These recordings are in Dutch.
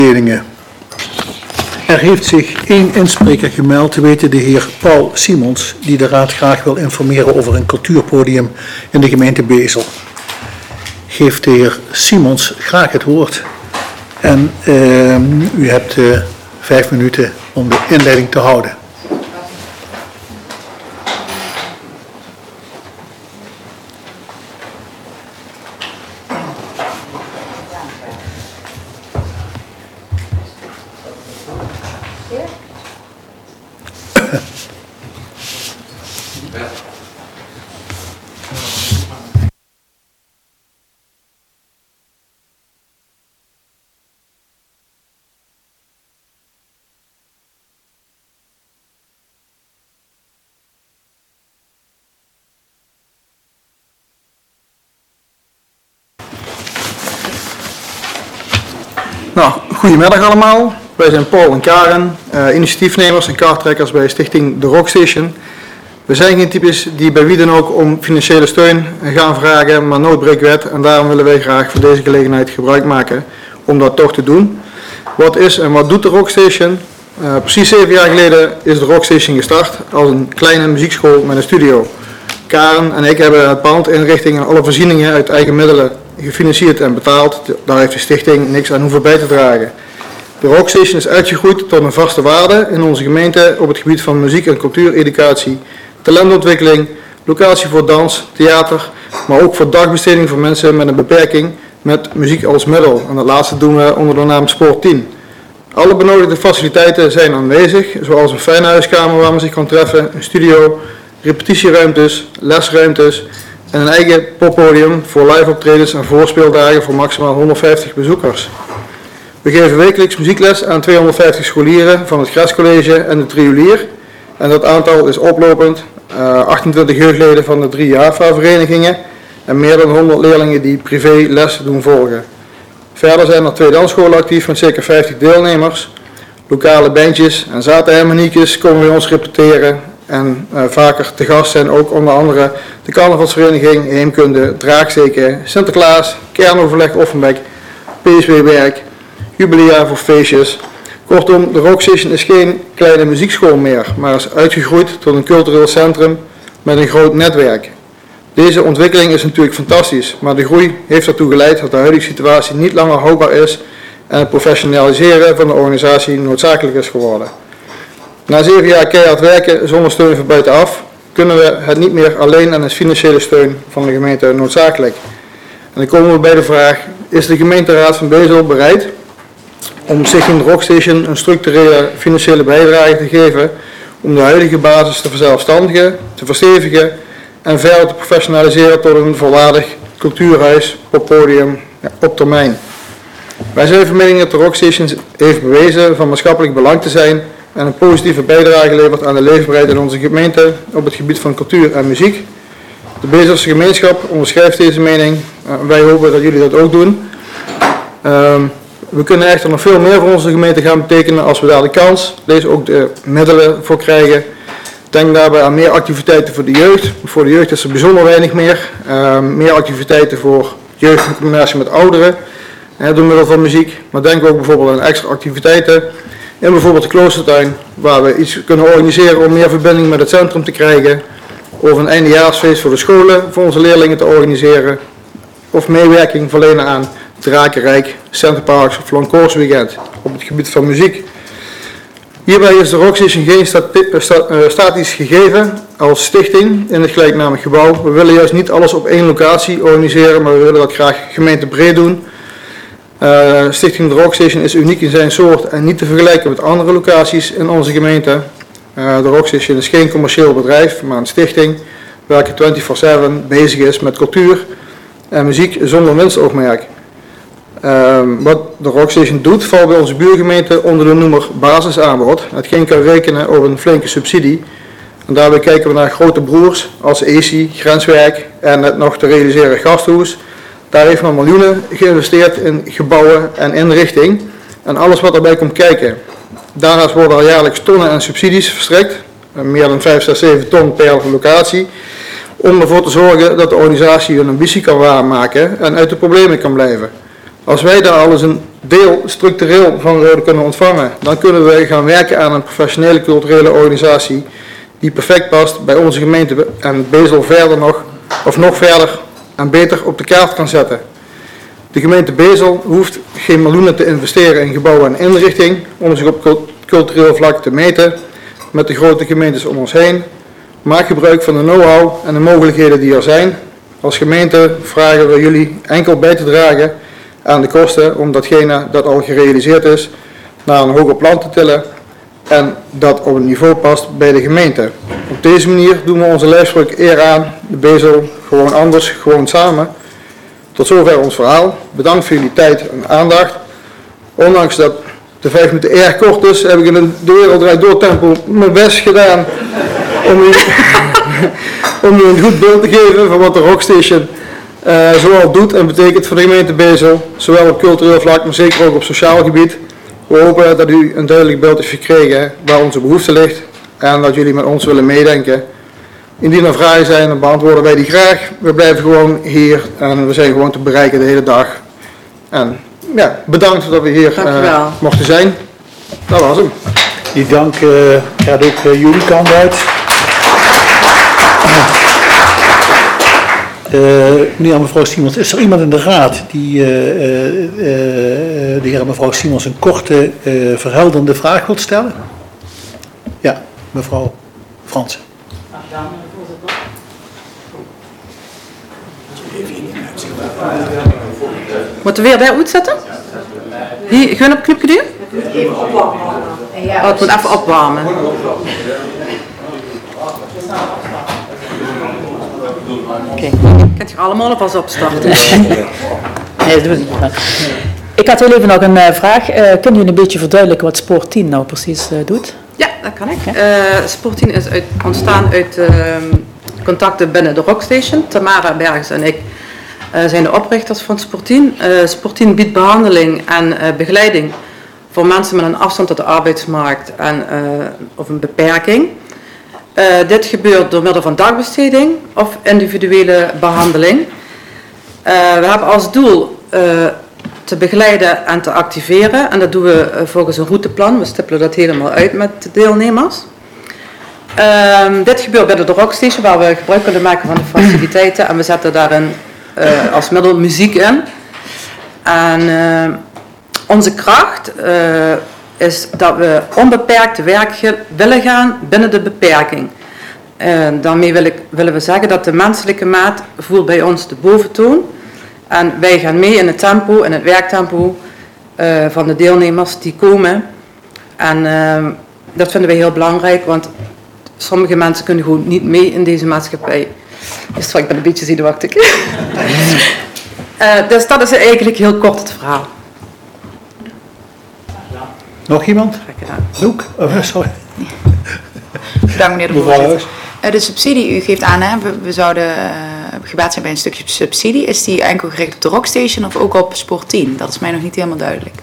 Er heeft zich één inspreker gemeld, te weten de heer Paul Simons, die de raad graag wil informeren over een cultuurpodium in de gemeente Bezel. Geeft de heer Simons graag het woord. En u hebt 5 minuten om de inleiding te houden. Nou, goedemiddag allemaal. Wij zijn Paul en Karen, initiatiefnemers en kaarttrekkers bij Stichting de Rockstation. We zijn geen types die bij wie dan ook om financiële steun gaan vragen, maar nooit breekt wet. En daarom willen wij graag van deze gelegenheid gebruik maken om dat toch te doen. Wat is en wat doet de Rockstation? Precies 7 jaar geleden is de Rockstation gestart als een kleine muziekschool met een studio. Karen en ik hebben het pand, inrichting en alle voorzieningen uit eigen middelen gefinancierd en betaald. Daar heeft de stichting niks aan hoeven bij te dragen. De Rockstation is uitgegroeid tot een vaste waarde in onze gemeente op het gebied van muziek- en cultuureducatie, talentontwikkeling, locatie voor dans, theater, maar ook voor dagbesteding voor mensen met een beperking met muziek als middel. En dat laatste doen we onder de naam Sport 10. Alle benodigde faciliteiten zijn aanwezig, zoals een fijne huiskamer waar men zich kan treffen, een studio, repetitieruimtes, lesruimtes en een eigen poppodium voor live optredens en voorspeeldagen voor maximaal 150 bezoekers. We geven wekelijks muziekles aan 250 scholieren van het Grescollege en de Triolier. En dat aantal is oplopend, 28 jeugdleden van de 3 JAFA-verenigingen en meer dan 100 leerlingen die privé les doen volgen. Verder zijn er 2 dansscholen actief met circa 50 deelnemers. Lokale bandjes en zaterharmoniekjes komen bij ons repeteren. En vaker te gast zijn ook onder andere de carnavalsvereniging, Heemkunde, Draagsteken, Sinterklaas, Kernoverleg Offenbek, PSW-werk, jubileaar voor feestjes. Kortom, de Rockstation is geen kleine muziekschool meer, maar is uitgegroeid tot een cultureel centrum met een groot netwerk. Deze ontwikkeling is natuurlijk fantastisch, maar de groei heeft ertoe geleid dat de huidige situatie niet langer houdbaar is en het professionaliseren van de organisatie noodzakelijk is geworden. Na 7 jaar keihard werken zonder steun van buitenaf kunnen we het niet meer alleen aan de financiële steun van de gemeente noodzakelijk. En dan komen we bij de vraag, is de gemeenteraad van Bezel bereid om Stichting de Rockstation een structurele financiële bijdrage te geven om de huidige basis te verzelfstandigen, te verstevigen en verder te professionaliseren tot een volwaardig cultuurhuis op podium op termijn. Wij zijn van mening dat de Rockstation heeft bewezen van maatschappelijk belang te zijn en een positieve bijdrage levert aan de leefbaarheid in onze gemeente op het gebied van cultuur en muziek. De Bezelse gemeenschap onderschrijft deze mening en wij hopen dat jullie dat ook doen. We kunnen echter nog veel meer voor onze gemeente gaan betekenen als we daar de kans, deze ook de middelen voor krijgen. Denk daarbij aan meer activiteiten voor de jeugd. Voor de jeugd is er bijzonder weinig meer. Meer activiteiten voor jeugd in combinatie met ouderen door middel van muziek. Maar denk ook bijvoorbeeld aan extra activiteiten in bijvoorbeeld de Kloostertuin, waar we iets kunnen organiseren om meer verbinding met het centrum te krijgen. Of een eindejaarsfeest voor de scholen voor onze leerlingen te organiseren. Of meewerking verlenen aan Drakenrijk, Centerparks of Long Course Weekend op het gebied van muziek. Hierbij is de Rockstation geen statisch gegeven als stichting in het gelijknamig gebouw. We willen juist niet alles op één locatie organiseren, maar we willen dat graag gemeentebreed doen. Stichting de Rockstation is uniek in zijn soort en niet te vergelijken met andere locaties in onze gemeente. De Rockstation is geen commercieel bedrijf, maar een stichting welke 24/7 bezig is met cultuur en muziek zonder winstoogmerk. Wat de Rockstation doet, valt bij onze buurgemeente onder de noemer basisaanbod. Hetgeen kan rekenen op een flinke subsidie. En daarbij kijken we naar grote broers als ESI, Grenswerk en het nog te realiseren gasthuis. Daar heeft men miljoenen geïnvesteerd in gebouwen en inrichting en alles wat erbij komt kijken. Daarnaast worden er jaarlijks tonnen aan subsidies verstrekt, meer dan 5, 6, 7 ton per locatie, om ervoor te zorgen dat de organisatie hun ambitie kan waarmaken en uit de problemen kan blijven. Als wij daar alles deel structureel van zouden kunnen ontvangen, dan kunnen we gaan werken aan een professionele culturele organisatie die perfect past bij onze gemeente en Bezel verder nog verder en beter op de kaart kan zetten. De gemeente Bezel hoeft geen miljoenen te investeren in gebouwen en inrichting om zich op cultureel vlak te meten met de grote gemeentes om ons heen. Maak gebruik van de know-how en de mogelijkheden die er zijn. Als gemeente vragen we jullie enkel bij te dragen aan de kosten om datgene dat al gerealiseerd is naar een hoger plan te tillen en dat op een niveau past bij de gemeente. Op deze manier doen we onze lijfspreuk eer aan, de Bezel, gewoon anders, gewoon samen. Tot zover ons verhaal. Bedankt voor jullie tijd en aandacht. Ondanks dat de 5 minuten erg kort is, heb ik in de Wereld Draait Door tempo mijn best gedaan om u een goed beeld te geven van wat de Rockstation zoal doet en betekent voor de gemeente Bezel, zowel op cultureel vlak, maar zeker ook op sociaal gebied. We hopen dat u een duidelijk beeld heeft gekregen waar onze behoefte ligt en dat jullie met ons willen meedenken. Indien er vragen zijn, dan beantwoorden wij die graag. We blijven gewoon hier en we zijn gewoon te bereiken de hele dag. En ja, bedankt dat we hier mochten zijn. Dat was hem. Die dank gaat ook jullie kant uit. Meneer en mevrouw Simons, is er iemand in de raad die de heer en mevrouw Simons een korte, verhelderende vraag wilt stellen? Ja, mevrouw Fransen. Moeten we weer daar uitzetten? Hier, gewoon op het knopje duwen? Even opwarmen. Oh, het moet even opwarmen. Oké, kunt je allemaal alvast opstarten? Nee, dat doe ik niet. Ik had heel even nog een vraag. Kunnen jullie een beetje verduidelijken wat Sport 10 nou precies doet? Ja, dat kan ik. Sport 10 is ontstaan uit contacten binnen de Rockstation. Tamara Bergs en ik zijn de oprichters van Sport 10. Sport 10 biedt behandeling en begeleiding voor mensen met een afstand tot de arbeidsmarkt en of een beperking. Dit gebeurt door middel van dagbesteding of individuele behandeling. We hebben als doel te begeleiden en te activeren en dat doen we volgens een routeplan. We stippelen dat helemaal uit met de deelnemers. Dit gebeurt bij de Rockstation waar we gebruik kunnen maken van de faciliteiten en we zetten daarin als middel muziek in. En onze kracht is dat we onbeperkt te werk willen gaan binnen de beperking. Daarmee willen we zeggen dat de menselijke maat voert bij ons de boventoon. En wij gaan mee in het tempo, in het werktempo van de deelnemers die komen. En dat vinden wij heel belangrijk, want sommige mensen kunnen gewoon niet mee in deze maatschappij. Dus ik ben een beetje zenuwachtig. Dus dat is eigenlijk heel kort het verhaal. Nog iemand? Loek? Sorry. Bedankt meneer de Mevrouw voorzitter. De subsidie, u geeft aan, hè, we zouden gebaat zijn bij een stukje subsidie. Is die enkel gericht op de Rockstation of ook op Sport 10? Dat is mij nog niet helemaal duidelijk.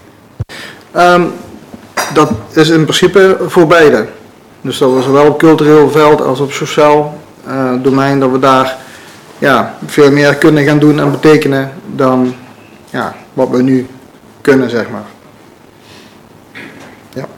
Dat is in principe voor beide. Dus dat we zowel op cultureel veld als op sociaal domein, dat we daar veel meer kunnen gaan doen en betekenen dan wat we nu kunnen, zeg maar. Ja.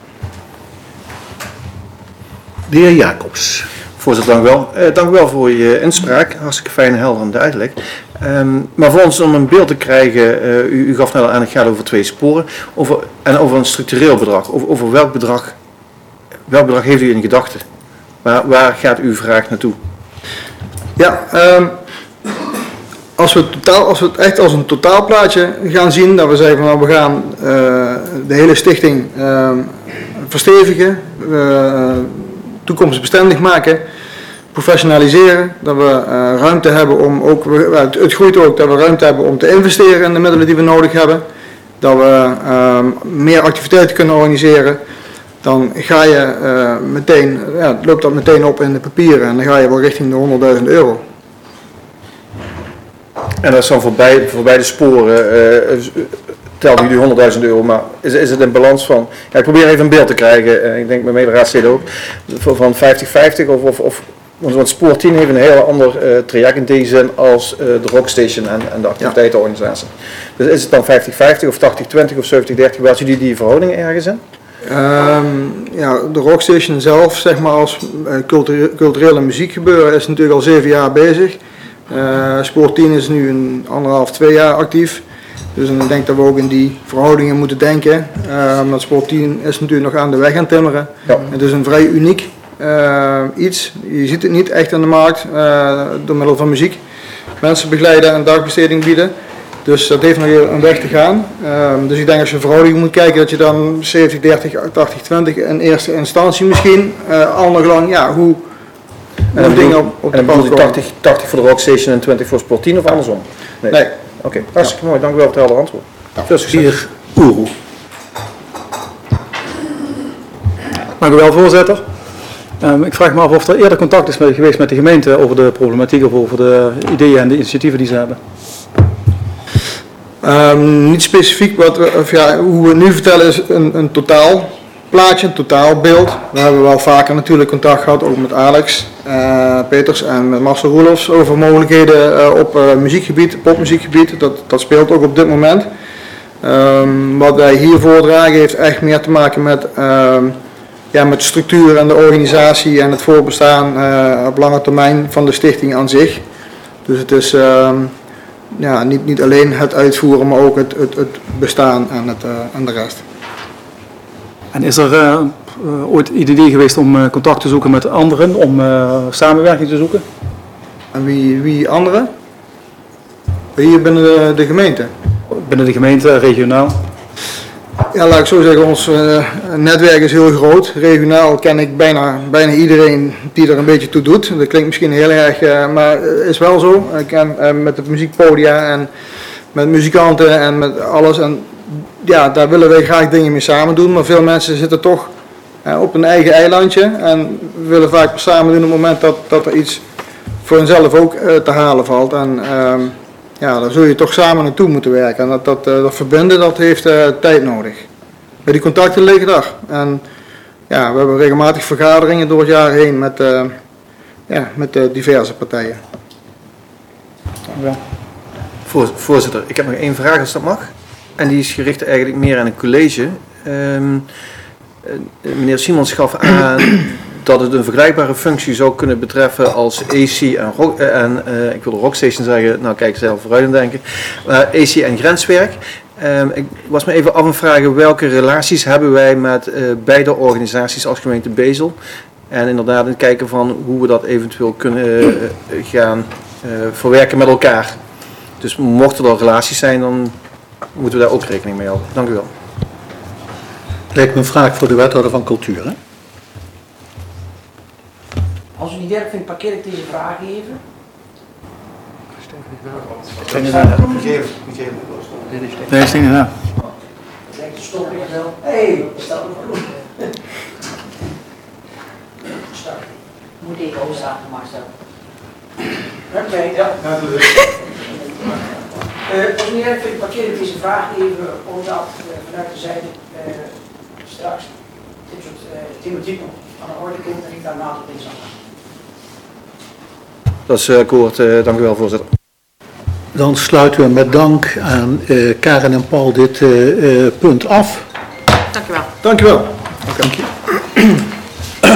De heer Jacobs. Voorzitter, dank u wel. Dank u wel voor je inspraak. Hartstikke fijn, helder en duidelijk. Maar voor ons om een beeld te krijgen, u gaf net al aan, het gaat over 2 sporen. Over een structureel bedrag. Over welk bedrag heeft u in gedachten? Waar gaat uw vraag naartoe? Ja, als we het echt als een totaalplaatje gaan zien, dat we zeggen van we gaan de hele stichting verstevigen, toekomstbestendig maken, professionaliseren, dat we ruimte hebben om ook, het groeit ook, dat we ruimte hebben om te investeren in de middelen die we nodig hebben, dat we meer activiteiten kunnen organiseren, dan ga je loopt dat meteen op in de papieren en dan ga je wel richting de €100.000. En dat is dan voor beide sporen, telt u die €100.000, maar is het een balans van, ik probeer even een beeld te krijgen, ik denk met mijn raadsleden ook, van 50-50 of Want Spoor 10 heeft een heel ander traject in die zin als de Rockstation en de activiteitenorganisatie. Dus is het dan 50-50 of 80-20 of 70-30? Waar zien die verhoudingen ergens in? Ja, de Rockstation zelf, zeg maar als culturele muziekgebeuren, is natuurlijk al 7 jaar bezig. Spoor 10 is nu een 1,5-2 jaar actief. Dus ik denk dat we ook in die verhoudingen moeten denken. Want Spoor 10 is natuurlijk nog aan de weg aan timmeren. Ja. Het is een vrij uniek iets. Je ziet het niet echt aan de markt door middel van muziek. Mensen begeleiden en dagbesteding bieden. Dus dat heeft nog een weg te gaan. Dus ik denk als je verhouding moet kijken dat je dan 70-30, 80-20 in eerste instantie misschien al nog lang, ja, hoe dingen op de pad komen. 80 voor de Rockstation en 20 voor Spoor 10 of andersom? Nee. Oké, hartstikke mooi. Dank u wel voor het helder antwoord. Veel succes. Hier, Oeroe. Dank u wel, voorzitter. Ik vraag me af of er eerder contact is geweest met de gemeente over de problematiek of over de ideeën en de initiatieven die ze hebben. Niet specifiek, hoe we het nu vertellen is een totaalplaatje, een totaalbeeld. We hebben wel vaker natuurlijk contact gehad, ook met Alex Peters en met Marcel Roelofs over mogelijkheden op muziekgebied, popmuziekgebied. Dat speelt ook op dit moment. Wat wij hier voordragen heeft echt meer te maken met met de structuur en de organisatie en het voorbestaan op lange termijn van de stichting aan zich. Dus het is niet alleen het uitvoeren, maar ook het bestaan en de rest. En is er ooit het idee geweest om contact te zoeken met anderen, om samenwerking te zoeken? En wie anderen? Hier binnen de gemeente? Binnen de gemeente, regionaal? Ja, laat ik zo zeggen, ons netwerk is heel groot. Regionaal ken ik bijna iedereen die er een beetje toe doet. Dat klinkt misschien heel erg, maar is wel zo. Ik ken met het muziekpodia en met muzikanten en met alles. En ja, daar willen wij graag dingen mee samen doen. Maar veel mensen zitten toch op een eigen eilandje en willen vaak maar samen doen op het moment dat er iets voor henzelf ook te halen valt. En daar zul je toch samen naartoe moeten werken. En dat verbinden, dat heeft tijd nodig. Bij die contacten liggen daar. En we hebben regelmatig vergaderingen door het jaar heen met diverse partijen. Ja. Voorzitter, ik heb nog 1 vraag als dat mag. En die is gericht eigenlijk meer aan een college. Meneer Simons gaf aan dat het een vergelijkbare functie zou kunnen betreffen als AC en ik wil de Rockstation zeggen, nou kijk zelf vooruit aan denken, AC en grenswerk. Ik was me even af en vragen welke relaties hebben wij met beide organisaties als gemeente Bezel. En inderdaad in kijken van hoe we dat eventueel kunnen gaan verwerken met elkaar. Dus mochten er relaties zijn, dan moeten we daar ook rekening mee houden. Dank u wel. Lijkt me een vraag voor de wethouder van cultuur, hè? Als u niet erg vindt, parkeer ik deze vraag even. Nee, is niet gedaan. Lijkt de stop echt wel. Hé, staat op groen. Start. Moet ik ook staan, Marcel. Oké, ja. Als u niet erg vindt, parkeer ik deze vraag even, omdat vanuit de zijde straks dit soort thematiek nog aan de orde komt en ik daar nader op in zal gaan. Dat is akkoord. Dank u wel, voorzitter. Dan sluiten we met dank aan Karen en Paul dit punt af. Dank u wel. Dank u wel. Dank je.